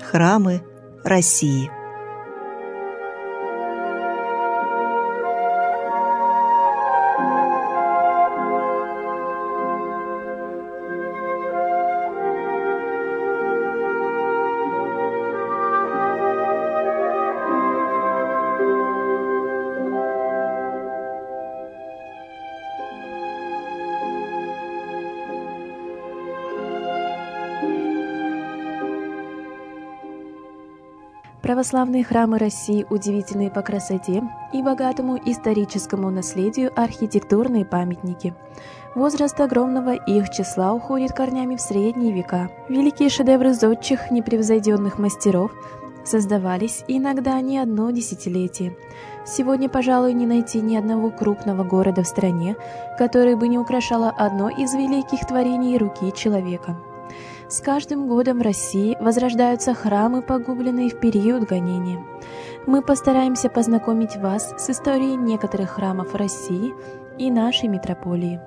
храмы России. Православные храмы России удивительны по красоте и богатому историческому наследию архитектурные памятники. Возраст огромного их числа уходит корнями в средние века. Великие шедевры зодчих непревзойденных мастеров создавались иногда не одно десятилетие. Сегодня, пожалуй, не найти ни одного крупного города в стране, который бы не украшало одно из великих творений руки человека. С каждым годом в России возрождаются храмы, погубленные в период гонения. Мы постараемся познакомить вас с историей некоторых храмов России и нашей метрополии.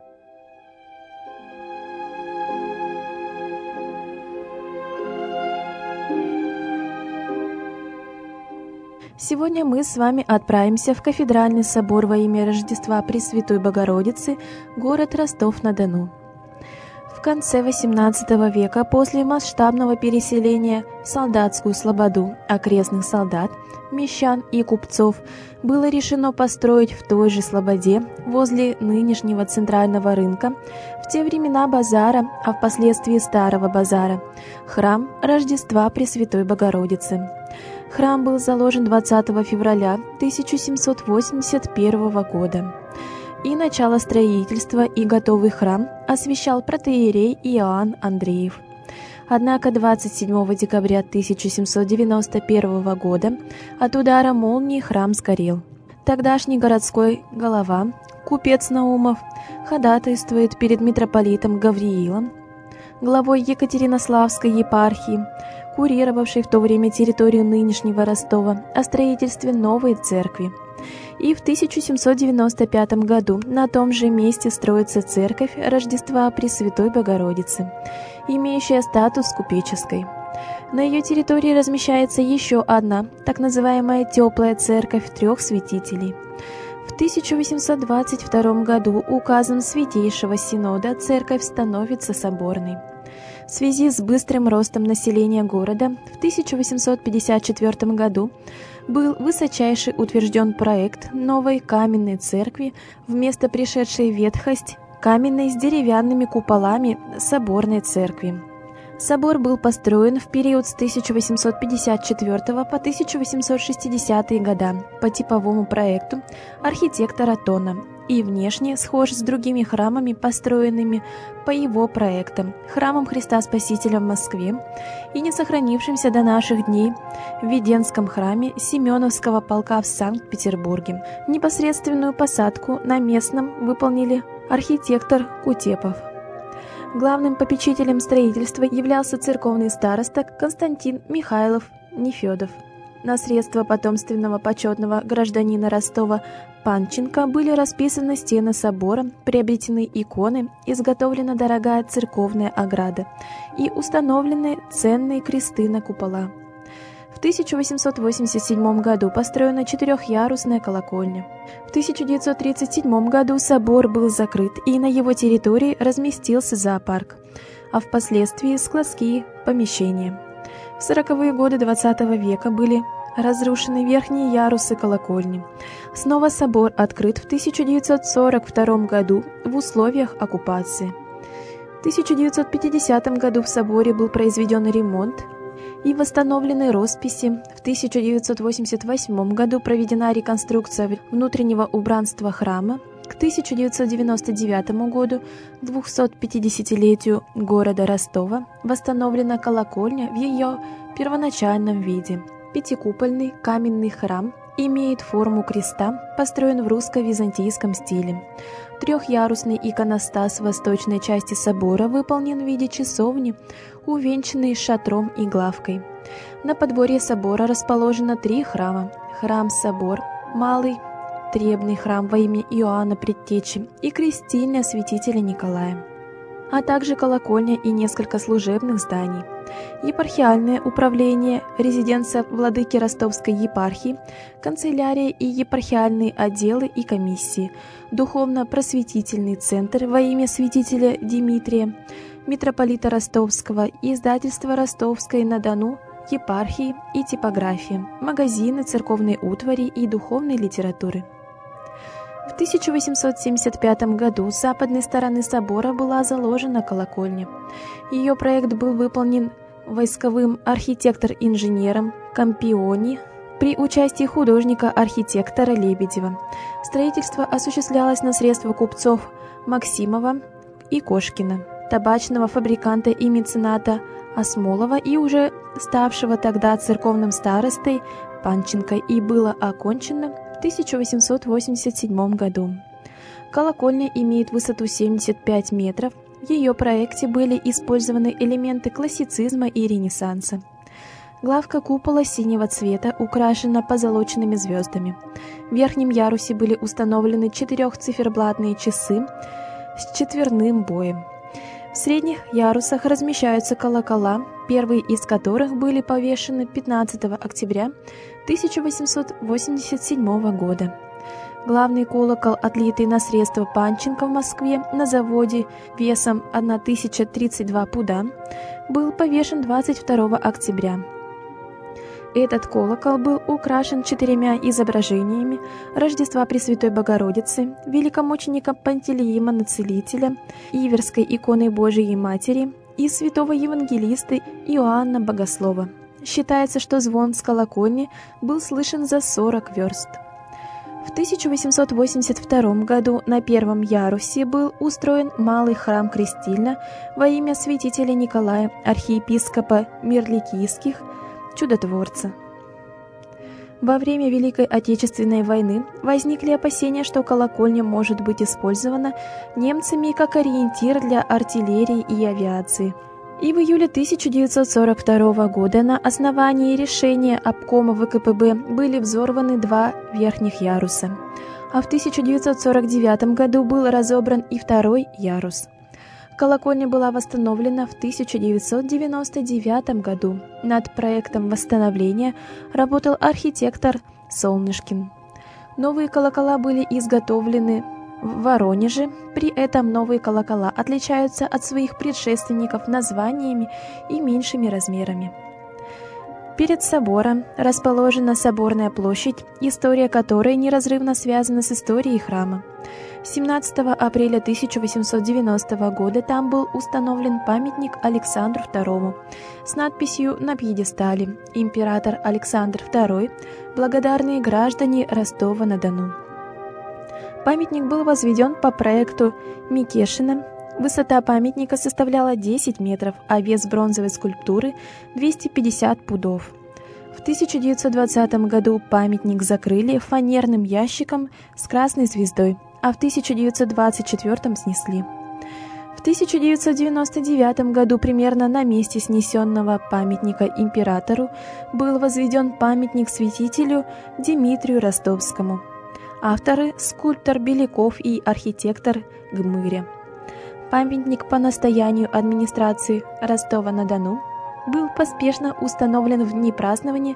Сегодня мы с вами отправимся в Кафедральный собор во имя Рождества Пресвятой Богородицы, город Ростов-на-Дону. В конце XVIII века, после масштабного переселения в солдатскую слободу окрестных солдат, мещан и купцов, было решено построить в той же слободе, возле нынешнего центрального рынка, в те времена базара, а впоследствии Старого базара, храм Рождества Пресвятой Богородицы. Храм был заложен 20 февраля 1781 года. И начало строительства, и готовый храм освящал протоиерей Иоанн Андреев. Однако 27 декабря 1791 года от удара молнии храм сгорел. Тогдашний городской голова, купец Наумов, ходатайствует перед митрополитом Гавриилом, главой Екатеринославской епархии, курировавшей в то время территорию нынешнего Ростова, о строительстве новой церкви. И в 1795 году на том же месте строится церковь Рождества Пресвятой Богородицы, имеющая статус купеческой. На ее территории размещается еще одна, так называемая теплая церковь трех святителей. В 1822 году указом Святейшего Синода церковь становится соборной. В связи с быстрым ростом населения города в 1854 году был высочайше утвержден проект новой каменной церкви вместо пришедшей ветхость каменной с деревянными куполами соборной церкви. Собор был построен в период с 1854 по 1860 года по типовому проекту архитектора Тона и внешне схож с другими храмами, построенными по его проектам, храмом Христа Спасителя в Москве и не сохранившимся до наших дней в Веденском храме Семеновского полка в Санкт-Петербурге. Непосредственную посадку на местном выполнили архитектор Кутепов. Главным попечителем строительства являлся церковный староста Константин Михайлов Нефедов. На средства потомственного почетного гражданина Ростова Панченко были расписаны стены собора, приобретены иконы, изготовлена дорогая церковная ограда и установлены ценные кресты на купола. В 1887 году построена четырехъярусная колокольня. В 1937 году собор был закрыт, и на его территории разместился зоопарк, а впоследствии складские помещения. В 40-е годы XX века были разрушены верхние ярусы колокольни. Снова собор открыт в 1942 году в условиях оккупации. В 1950 году в соборе был произведен ремонт и восстановлены росписи. В 1988 году проведена реконструкция внутреннего убранства храма. К 1999 году, 250-летию города Ростова, восстановлена колокольня в ее первоначальном виде. Пятикупольный каменный храм имеет форму креста, построен в русско-византийском стиле. Трехъярусный иконостас в восточной части собора выполнен в виде часовни, увенчанной шатром и главкой. На подворье собора расположено 3 храма: храм-собор, малый требный храм во имя Иоанна Предтечи и крестильня святителя Николая. а также колокольня и несколько служебных зданий. Епархиальное управление, резиденция владыки Ростовской епархии, канцелярия и епархиальные отделы и комиссии, духовно-просветительный центр во имя святителя Димитрия, митрополита Ростовского, издательство Ростовской-на-Дону, епархии и типография, магазины церковной утвари и духовной литературы. В 1875 году с западной стороны собора была заложена колокольня. Ее проект был выполнен войсковым архитектор-инженером Кампиони при участии художника-архитектора Лебедева. Строительство осуществлялось на средства купцов Максимова и Кошкина, табачного фабриканта и мецената Осмолова и уже ставшего тогда церковным старостой Панченко, и было окончено в 1887 году. Колокольня имеет высоту 75 метров. В ее проекте были использованы элементы классицизма и ренессанса. Главка купола синего цвета украшена позолоченными звездами. В верхнем ярусе были установлены 4-циферблатные часы с четверным боем. В средних ярусах размещаются колокола, первые из которых были повешены 15 октября 1887 года. Главный колокол, отлитый на средства Панченко в Москве на заводе весом 1032 пуда, был повешен 22 октября. Этот колокол был украшен 4 изображениями Рождества Пресвятой Богородицы, великомученика Пантелеимона Целителя, Иверской иконы Божией Матери и святого евангелиста Иоанна Богослова. Считается, что звон с колокольни был слышен за 40 верст. В 1882 году на первом ярусе был устроен малый храм Крестильна во имя святителя Николая, архиепископа Мирликийских, чудотворца. Во время Великой Отечественной войны возникли опасения, что колокольня может быть использована немцами как ориентир для артиллерии и авиации. И в июле 1942 года на основании решения обкома ВКПБ были взорваны 2 верхних яруса, а в 1949 году был разобран и 2-й ярус. Колокольня была восстановлена в 1999 году. Над проектом восстановления работал архитектор Солнышкин. Новые колокола были изготовлены в Воронеже. При этом новые колокола отличаются от своих предшественников названиями и меньшими размерами. Перед собором расположена Соборная площадь, история которой неразрывно связана с историей храма. 17 апреля 1890 года там был установлен памятник Александру II с надписью на пьедестале «Император Александр II, благодарные граждане Ростова-на-Дону». Памятник был возведен по проекту Микешина. Высота памятника составляла 10 метров, а вес бронзовой скульптуры – 250 пудов. В 1920 году памятник закрыли фанерным ящиком с красной звездой, а в 1924 снесли. В 1999 году примерно на месте снесенного памятника императору был возведен памятник святителю Димитрию Ростовскому. Авторы – скульптор Беляков и архитектор Гмыря. Памятник по настоянию администрации Ростова-на-Дону был поспешно установлен в дни празднования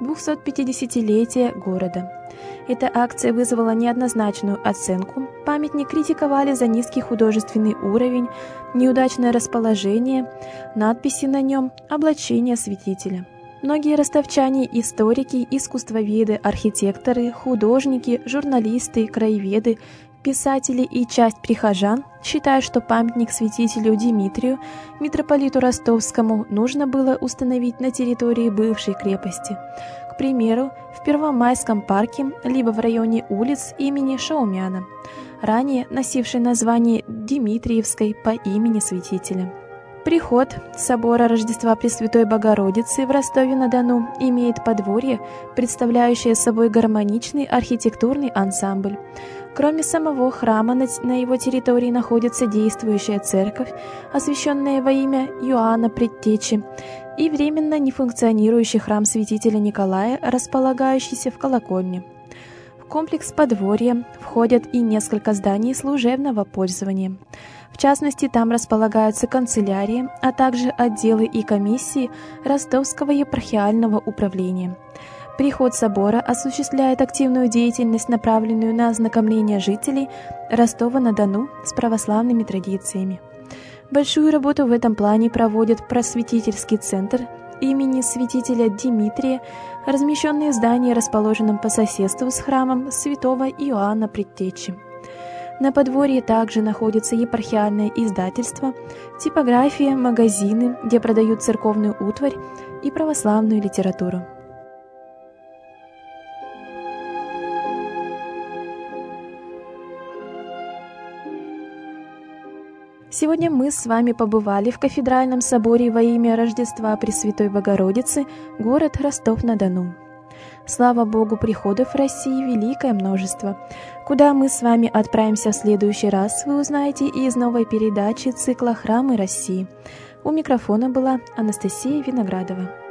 250-летия города. Эта акция вызвала неоднозначную оценку. Памятник критиковали за низкий художественный уровень, неудачное расположение, надписи на нем, облачение святителя. Многие ростовчане, историки, искусствоведы, архитекторы, художники, журналисты, краеведы, писатели и часть прихожан считают, что памятник святителю Димитрию, митрополиту Ростовскому, нужно было установить на территории бывшей крепости, к примеру, в Первомайском парке, либо в районе улиц имени Шаумяна, ранее носившей название Димитриевской по имени святителя. Приход собора Рождества Пресвятой Богородицы в Ростове-на-Дону имеет подворье, представляющее собой гармоничный архитектурный ансамбль. Кроме самого храма, на его территории находится действующая церковь, освященная во имя Иоанна Предтечи, и временно нефункционирующий храм святителя Николая, располагающийся в колокольне. В комплекс подворья входят и несколько зданий служебного пользования. В частности, там располагаются канцелярии, а также отделы и комиссии Ростовского епархиального управления. Приход собора осуществляет активную деятельность, направленную на ознакомление жителей Ростова-на-Дону с православными традициями. Большую работу в этом плане проводит просветительский центр имени святителя Димитрия, размещенный в здании, расположенном по соседству с храмом святого Иоанна Предтечи. На подворье также находится епархиальное издательство, типография, магазины, где продают церковную утварь и православную литературу. Сегодня мы с вами побывали в кафедральном соборе во имя Рождества Пресвятой Богородицы, город Ростов-на-Дону. Слава Богу, приходов в России великое множество. Куда мы с вами отправимся в следующий раз, вы узнаете из новой передачи цикла «Храмы России». У микрофона была Анастасия Виноградова.